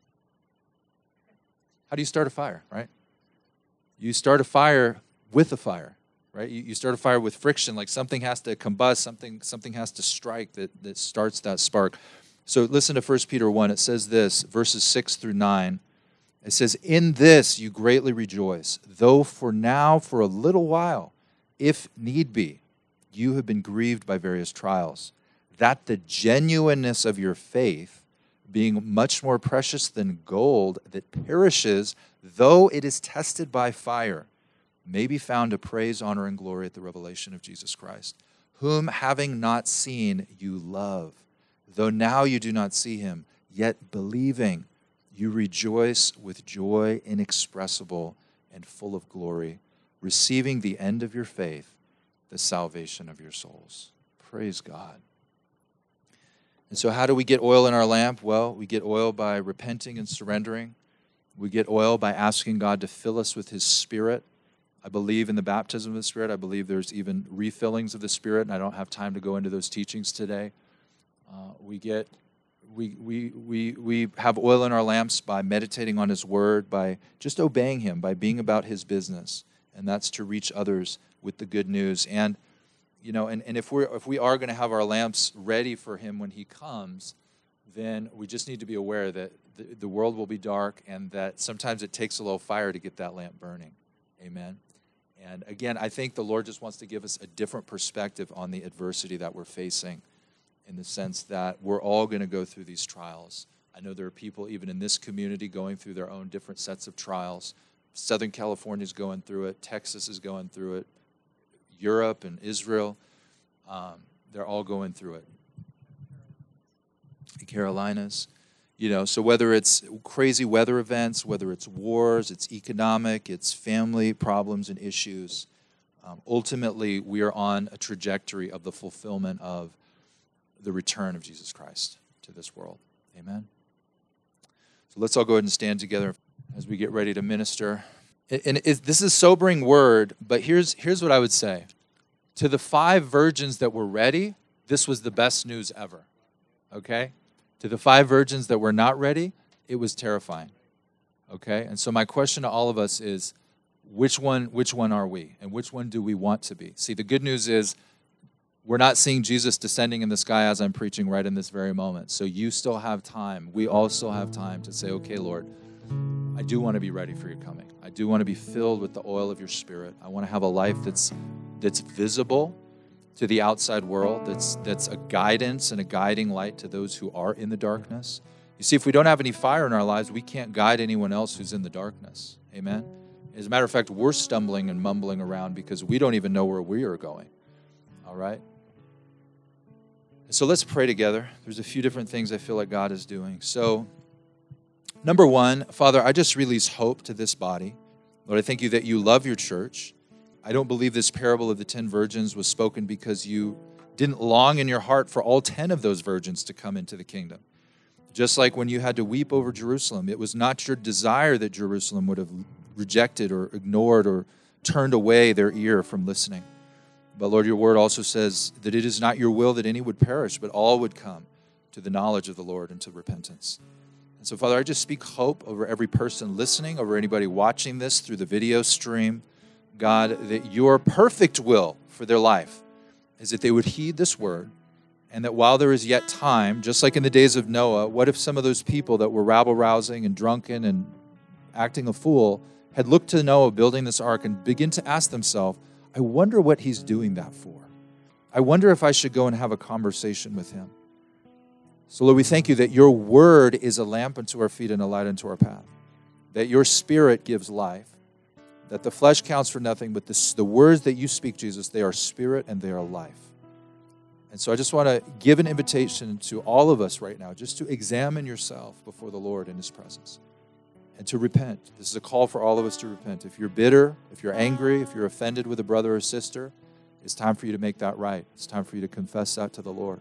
How do you start a fire, right? You start a fire with a fire, right? You, you start a fire with friction, like something has to combust, something something has to strike that, that starts that spark. So listen to First Peter one. It says this, verses six through nine. It says, "In this you greatly rejoice, though for now, for a little while, if need be, you have been grieved by various trials, that the genuineness of your faith, being much more precious than gold that perishes, though it is tested by fire, may be found to praise, honor, and glory at the revelation of Jesus Christ, whom having not seen you love, though now you do not see him, yet believing you rejoice with joy inexpressible and full of glory, receiving the end of your faith, the salvation of your souls." Praise God. And so how do we get oil in our lamp? Well, we get oil by repenting and surrendering. We get oil by asking God to fill us with his Spirit. I believe in the baptism of the Spirit. I believe there's even refillings of the Spirit, and I don't have time to go into those teachings today. Uh, we get we we we we have oil in our lamps by meditating on his word, by just obeying him, by being about his business, and that's to reach others with the good news. And you know, and, and if we're if we are going to have our lamps ready for him when he comes, then we just need to be aware that the, the world will be dark, and that sometimes it takes a little fire to get that lamp burning. Amen. And again, I think the Lord just wants to give us a different perspective on the adversity that we're facing, in the sense that we're all going to go through these trials. I know there are people even in this community going through their own different sets of trials. Southern California is going through it. Texas is going through it. Europe and Israel, um, they're all going through it. The Carolinas, you know, so whether it's crazy weather events, whether it's wars, it's economic, it's family problems and issues, um, ultimately we are on a trajectory of the fulfillment of the return of Jesus Christ to this world. Amen? So let's all go ahead and stand together as we get ready to minister. And it, this is a sobering word, but here's here's what I would say. To the five virgins that were ready, this was the best news ever, okay? To the five virgins that were not ready, it was terrifying, okay? And so my question to all of us is, which one, which one are we? And which one do we want to be? See, the good news is We're not seeing Jesus descending in the sky as I'm preaching right in this very moment. So you still have time. We all still have time to say, okay, Lord, I do want to be ready for your coming. I do want to be filled with the oil of your Spirit. I want to have a life that's that's visible to the outside world, that's that's a guidance and a guiding light to those who are in the darkness. You see, if we don't have any fire in our lives, we can't guide anyone else who's in the darkness. Amen? As a matter of fact, we're stumbling and mumbling around because we don't even know where we are going. All right? So let's pray together. There's a few different things I feel like God is doing. So, number one, Father, I just release hope to this body. Lord, I thank you that you love your church. I don't believe this parable of the ten virgins was spoken because you didn't long in your heart for all ten of those virgins to come into the kingdom. Just like when you had to weep over Jerusalem, it was not your desire that Jerusalem would have rejected or ignored or turned away their ear from listening. But Lord, your word also says that it is not your will that any would perish, but all would come to the knowledge of the Lord and to repentance. And so, Father, I just speak hope over every person listening, over anybody watching this through the video stream. God, that your perfect will for their life is that they would heed this word, and that while there is yet time, just like in the days of Noah, what if some of those people that were rabble-rousing and drunken and acting a fool had looked to Noah building this ark and begin to ask themselves, I wonder what he's doing that for. I wonder if I should go and have a conversation with him. So, Lord, we thank you that your word is a lamp unto our feet and a light unto our path, that your Spirit gives life, that the flesh counts for nothing, but the, the words that you speak, Jesus, they are spirit and they are life. And so I just want to give an invitation to all of us right now just to examine yourself before the Lord in his presence and to repent. This is a call for all of us to repent. If you're bitter, if you're angry, if you're offended with a brother or sister, it's time for you to make that right. It's time for you to confess that to the Lord.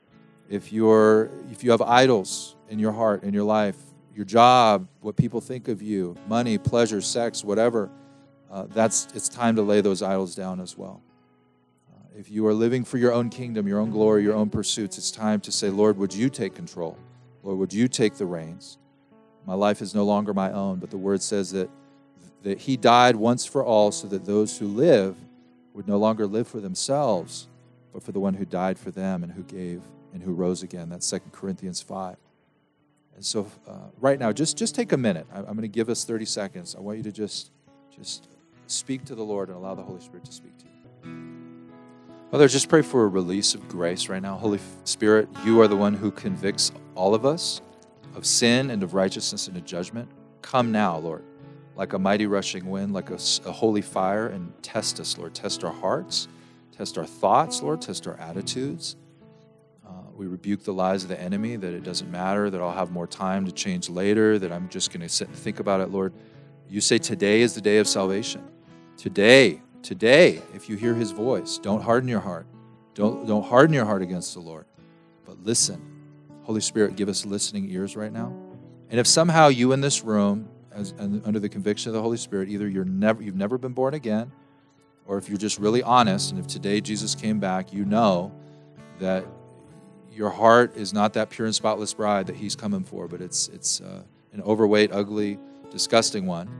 If you're if you have idols in your heart, in your life, your job, what people think of you, money, pleasure, sex, whatever, uh, that's it's time to lay those idols down as well. Uh, if you are living for your own kingdom, your own glory, your own pursuits, it's time to say, Lord, would you take control? Lord, would you take the reins? My life is no longer my own, but the word says that, that he died once for all so that those who live would no longer live for themselves, but for the one who died for them and who gave and who rose again. That's Second Corinthians five. And so uh, right now, just, just take a minute. I, I'm going to give us thirty seconds. I want you to just, just speak to the Lord and allow the Holy Spirit to speak to you. Father, just pray for a release of grace right now. Holy Spirit, you are the one who convicts all of us of sin and of righteousness and of judgment. Come now, Lord, like a mighty rushing wind, like a, a holy fire, and test us, Lord. Test our hearts, test our thoughts, Lord, test our attitudes. Uh, we rebuke the lies of the enemy, that it doesn't matter, that I'll have more time to change later, that I'm just going to sit and think about it, Lord. You say today is the day of salvation. Today, today, if you hear his voice, don't harden your heart. Don't, don't harden your heart against the Lord, but listen. Holy Spirit, give us listening ears right now. And if somehow you in this room, as, under the conviction of the Holy Spirit, either you're never, you've never been born again, or if you're just really honest, and if today Jesus came back, you know that your heart is not that pure and spotless bride that he's coming for, but it's it's uh, an overweight, ugly, disgusting one.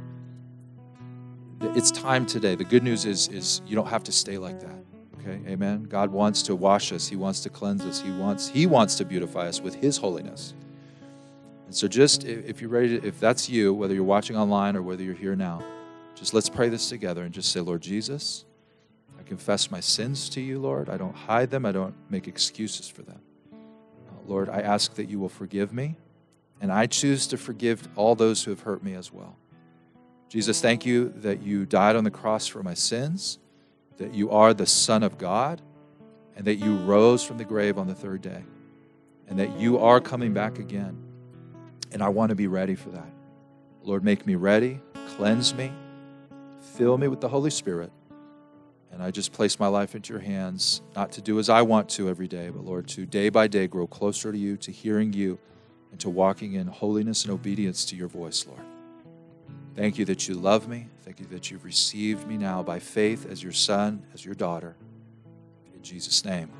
It's time today. The good news is, is you don't have to stay like that. Okay, amen. God wants to wash us. He wants to cleanse us. He wants He wants to beautify us with His holiness. And so, just if you're ready, to, if that's you, whether you're watching online or whether you're here now, just let's pray this together and just say, Lord Jesus, I confess my sins to you, Lord. I don't hide them. I don't make excuses for them. Uh, Lord, I ask that you will forgive me, and I choose to forgive all those who have hurt me as well. Jesus, thank you that you died on the cross for my sins, that you are the Son of God, and that you rose from the grave on the third day, and that you are coming back again. And I want to be ready for that. Lord, make me ready, cleanse me, fill me with the Holy Spirit, and I just place my life into your hands, not to do as I want to every day, but Lord, to day by day grow closer to you, to hearing you, and to walking in holiness and obedience to your voice, Lord. Thank you that you love me. Thank you that you've received me now by faith as your son, as your daughter. In Jesus' name.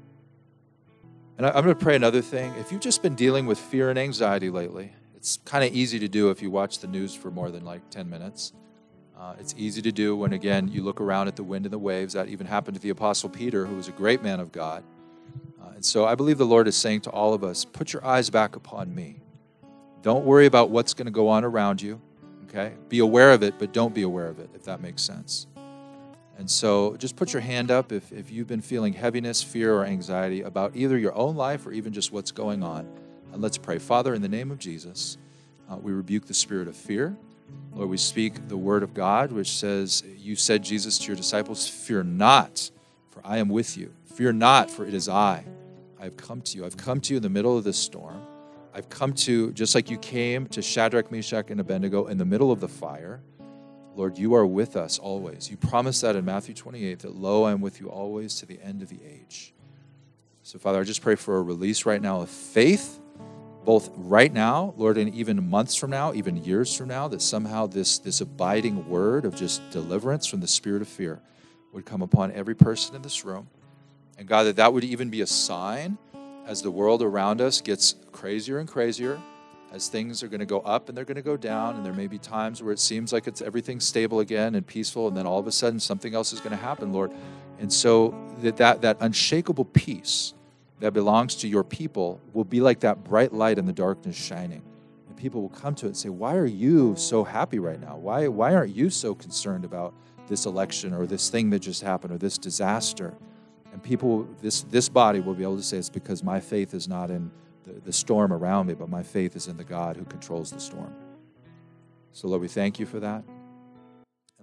And I'm going to pray another thing. If you've just been dealing with fear and anxiety lately, it's kind of easy to do if you watch the news for more than like ten minutes. Uh, it's easy to do when, again, you look around at the wind and the waves. That even happened to the Apostle Peter, who was a great man of God. Uh, and so I believe the Lord is saying to all of us, put your eyes back upon me. Don't worry about what's going to go on around you, okay? Be aware of it, but don't be aware of it, if that makes sense. And so just put your hand up if, if you've been feeling heaviness, fear, or anxiety about either your own life or even just what's going on. And let's pray. Father, in the name of Jesus, uh, we rebuke the spirit of fear. Lord, we speak the word of God, which says, you said, Jesus, to your disciples, fear not, for I am with you. Fear not, for it is I. I have come to you. I've come to you in the middle of this storm. I've come to, just like you came to Shadrach, Meshach, and Abednego in the middle of the fire. Lord, you are with us always. You promised that in Matthew twenty-eight, that lo, I am with you always to the end of the age. So, Father, I just pray for a release right now of faith, both right now, Lord, and even months from now, even years from now, that somehow this, this abiding word of just deliverance from the spirit of fear would come upon every person in this room. And God, that that would even be a sign as the world around us gets crazier and crazier, as things are going to go up and they're going to go down, and there may be times where it seems like it's everything's stable again and peaceful, and then all of a sudden something else is going to happen, Lord. And so that, that, that unshakable peace that belongs to your people will be like that bright light in the darkness shining. And people will come to it and say, why are you so happy right now? Why, why aren't you so concerned about this election or this thing that just happened or this disaster? And people, this, this body will be able to say, it's because my faith is not in the, the storm around me, but my faith is in the God who controls the storm. So, Lord, we thank you for that.